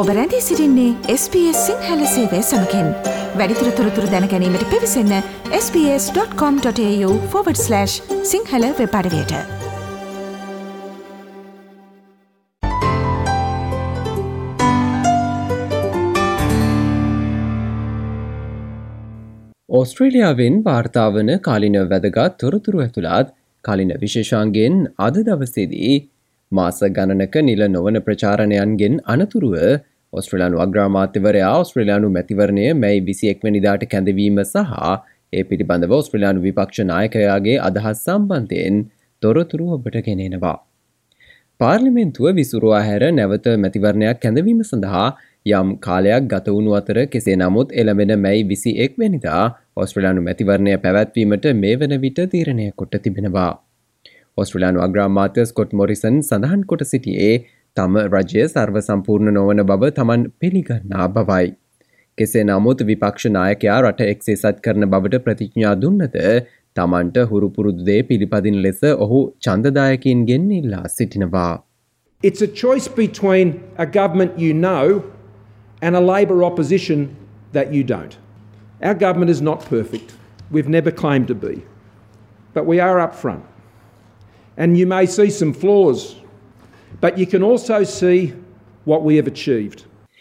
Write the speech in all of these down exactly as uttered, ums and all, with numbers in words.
ඔබ රැඳී සිටින්නේ S B S සිංහල සේවය සමගින්. වැඩිදුර තොරතුරු දැන ගැනීමට පිවිසන්න s b s dot com dot a u forward slash Sinhala web අඩවියට. ඕස්ට්‍රේලියාවෙන් වාර්තා වන කාලින වැදගත් තොරතුරු ඇතුළත් කාලින විශේෂාංගෙන් අද දවසේදී මාස ගණනක නිල නොවන ප්‍රචාරණයන්ගෙන් අනතුරුව ඔස්ට්‍රේලියානු අග්‍රාමාත්‍යවරයා ඔස්ට්‍රේලියානු මැතිවරණය මැයි විසිඑක වෙනිදාට කැඳවීම සහ ඒ පිළිබඳව ඔස්ට්‍රේලියානු විපක්ෂ නායකයාගේ අදහස් සම්බන්ධයෙන් තොරතුරු ඔබට ගෙනෙනවා. පාර්ලිමේන්තුව විසුරුවා හැර නැවත මැතිවරණයක් කැඳවීම සඳහා යම් කාලයක් ගත වුණු අතර කෙසේ නමුත් එළඹෙන මැයි විසිඑක වෙනිදා ඔස්ට්‍රේලියානු මැතිවරණය පැවැත්වීමට මේ වන විට තීරණය කොට තිබෙනවා. ඔස්ට්‍රේලියානු අග්‍රාමාත්‍ය ස්කොට් මොරිසන් සඳහන් කොට සිටියේ තම රජය සර්ව සම්පූර්ණ නොවන බව තමන් පිළිගන්නා බවයි. කෙසේ නමුත් විපක්ෂ නායකයා රට එක්සේසත් කරන බවට ප්‍රතිඥා දුන්නද තමන්ට හුරු පුරුදු දේ පිළිපදින ලෙස ඔහු ඡන්දදායකයින්ගෙන් ඉල්ලා සිටිනවා. It's a choice between a government you know and a Labor opposition that you don't. Our government is not perfect. We've never claimed to be. But we are up front. And you may see some flaws, but you can also see what we have achieved.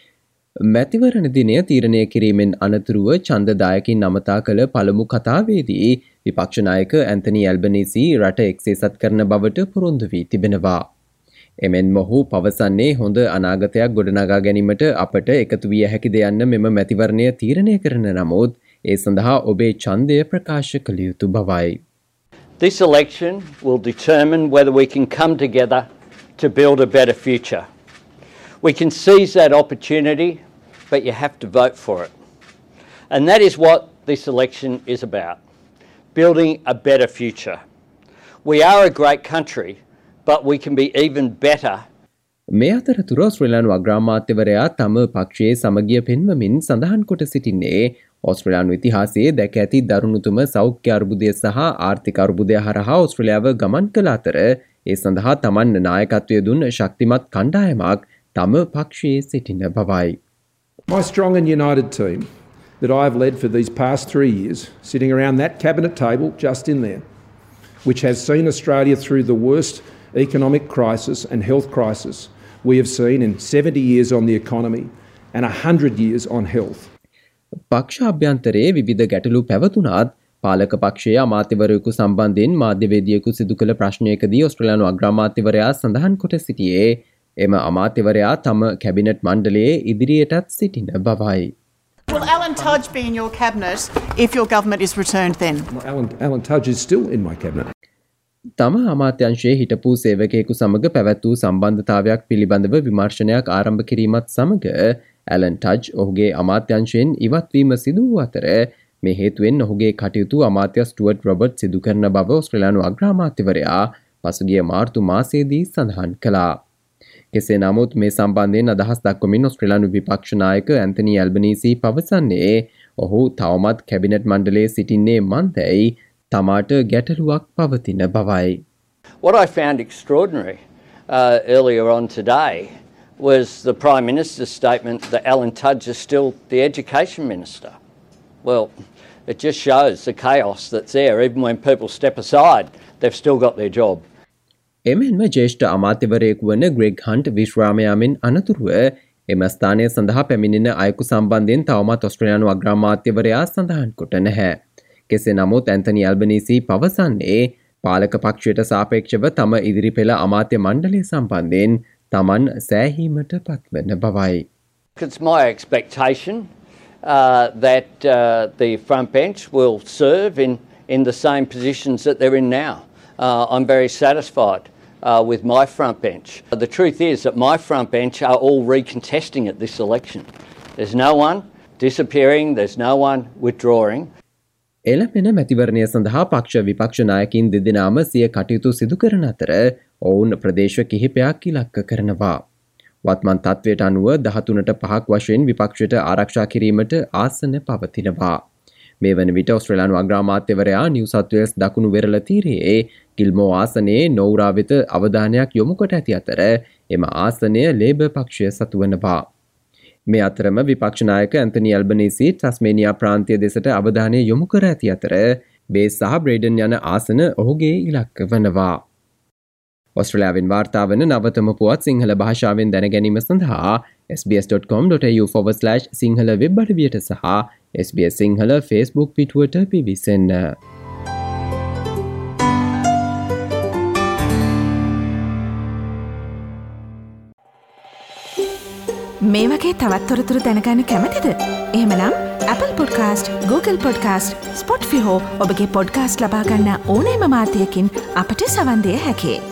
මැතිවරණ දිනය තීරණය කිරීමෙන් අනතුරුව ඡන්දදායකින් අමතා කළ පළමු කතාවේදී විපක්ෂ නායක ඇන්තනි ඇල්බනීසි රට එක්සේසත් කරන බවට පොරොන්දු වී තිබෙනවා. එමෙන්ම ඔහු පවසන්නේ හොඳ අනාගතයක් ගොඩනගා ගැනීමට අපට එකතු විය හැකිද යන්න මෙම මැතිවරණය තීරණය කරන නමුත් ඒ සඳහා ඔබේ ඡන්දය ප්‍රකාශ කළ යුතු බවයි. This election will determine whether we can come together to build a better future. We can seize that opportunity, but you have to vote for it. And that is what this election is about, building a better future. We are a great country, but we can be even better. මේ අතරතුර ඔස්ට්‍රේලියානු අග්‍රාමාත්‍යවරයා තම පක්ෂයේ සමගිය පෙන්වමින් සඳහන් කොට සිටින්නේ ඔස්ට්‍රේලියානු ඉතිහාසයේ දැක ඇති දරුණුතම සෞඛ්‍ය අර්බුදය සහ ආර්ථික අර්බුදය හරහා ඔස්ට්‍රේලියාව ගමන් කළ අතර ඒ සඳහා තමන් නායකත්වය දුන් ශක්තිමත් කණ්ඩායමක් තම පක්ෂයේ සිටින බවයි. My strong and united team that I have led for these past three years, sitting around that cabinet table just in there, which has seen Australia through the worst economic crisis and health crisis we have seen in seventy years on the economy and one hundred years on health. පක්ෂ අභ්‍යන්තරයේ විවිධ ගැටලු පැවතුනත් පාලක පක්ෂයේ අමාත්‍යවරයෙකු සම්බන්ධයෙන් මාධ්‍යවේදියෙකු සිදු කළ ප්‍රශ්නයකදී ඔස්ට්‍රේලියානු අග්‍රාමාත්‍යවරයා සඳහන් කොට සිටියේ එම අමාත්‍යවරයා තම කැබිනට් මණ්ඩලයේ ඉදිරියටත් සිටින බවයි. Will Alan Tudge be in your cabinet if your government is returned then? Alan, Alan Tudge is still in my cabinet. තම අමාත්‍යංශයේ හිටපු සේවකයෙකු සමග පැවැත් වූ සම්බන්ධතාවයක් පිළිබඳව විමර්ශනයක් ආරම්භ කිරීමත් සමග ඇලන් ටජ් ඔහුගේ අමාත්‍යංශයෙන් ඉවත්වීම සිදු වූ අතර මේ හේතුවෙන් ඔහුගේ කටයුතු අමාත්‍ය ස්ටුවර්ට් රොබර්ට් සිදු කරන බව ඔස්ට්‍රේලියානු අග්‍රාමාත්‍යවරයා පසුගිය මාර්තු මාසයේදී සඳහන් කළා. කෙසේ නමුත් මේ සම්බන්ධයෙන් අදහස් දක්වමින් ඔස්ට්‍රේලියානු විපක්ෂ නායක ඇන්තනි ඇල්බනීසි පවසන්නේ ඔහු තවමත් කැබිනට් මණ්ඩලයේ සිටින්නේ මන්දැයි තමාට ගැටලුවක් පවතින බවයි. What I found extraordinary uh, earlier on today was the Prime Minister's statement that Alan Tudge is still the Education Minister. Well, it just shows the chaos that's there. Even when people step aside, they've still got their job. එමෙන්ම ජේෂ්ඨ අමාත්‍යවරයෙකු වන ග්‍රෙග් Hunt විශ්‍රාම යාමෙන් අනතුරුව එම ස්ථානය සඳහා පැමිණෙන අයෙකු සම්බන්ධයෙන් තවමත් ඔස්ට්‍රේලියානු අග්‍රාමාත්‍යවරයා සඳහන් කොට නැහැ. කෙසේ නමුත් ඇන්තනි ඇල්බනීසි පවසන්නේ පාලක පක්ෂයට සාපේක්ෂව තම ඉදිරි පෙළ අමාත්‍ය මණ්ඩලය සම්බන්ධයෙන් තමන් සෑහීමට පත්වන බවයි. It's my expectation uh, that uh, the front bench will serve in, in the same positions that they're in now. Uh, I'm very satisfied uh, with my front bench. The truth is that my front bench are all recontesting at this election. There's no one disappearing, there's no one withdrawing. එළපෙන මැතිවරණය සඳහා පක්ෂ විපක්ෂ නායකින් දෙදෙනාම සිය කටයුතු සිදු කරන අතර ඔවුන් ප්‍රදේශ කිහිපයක් ඉලක්ක කරනවා. වත්මන් තත්ත්වයට අනුව දහතුනට පහක් වශයෙන් විපක්ෂයට ආරක්ෂා කිරීමට ආසන පවතිනවා. මේ වන විට ඔස්ට්‍රේලියානු අග්‍රාමාත්‍යවරයා නිව් සවුත් වේල්ස් දකුණු වෙරළ තීරයේ කිල්මෝ ආසනයේ නෝරා වෙත අවධානයක් යොමු කොට ඇති අතර එම ආසනය ලේබර් පක්ෂය සතු වනවා. මේ අතරම විපක්ෂ නායක ඇන්තනි ඇල්බනීසි ටස්මේනියා ප්‍රාන්තය දෙසට අවධානය යොමු කර ඇති අතර බේස් සහ බ්‍රේඩන් යන ආසන ඔහුගේ ඉලක්ක වනවා. ඔස්ට්‍රේලියාවෙන් වාර්තා වන නවතම පුවත් සිංහල භාෂාවෙන් දැන ගැනීම සඳහා S B S dot com dot A U forward slash Sinhala web අඩවියට සහ S B S Sinhala Facebook පිටුවට පිවිසෙන්න. මේ වගේ තවත් තොරතුරු දැනගන්න කැමතිද? එහෙමනම් Apple Podcast, Google Podcast, Spotify හෝ ඔබගේ පොඩ්කාස්ට් ලබා ගන්න ඕනෑම මාධ්‍යයකින් අපට සවන් දෙන්න හැකියි.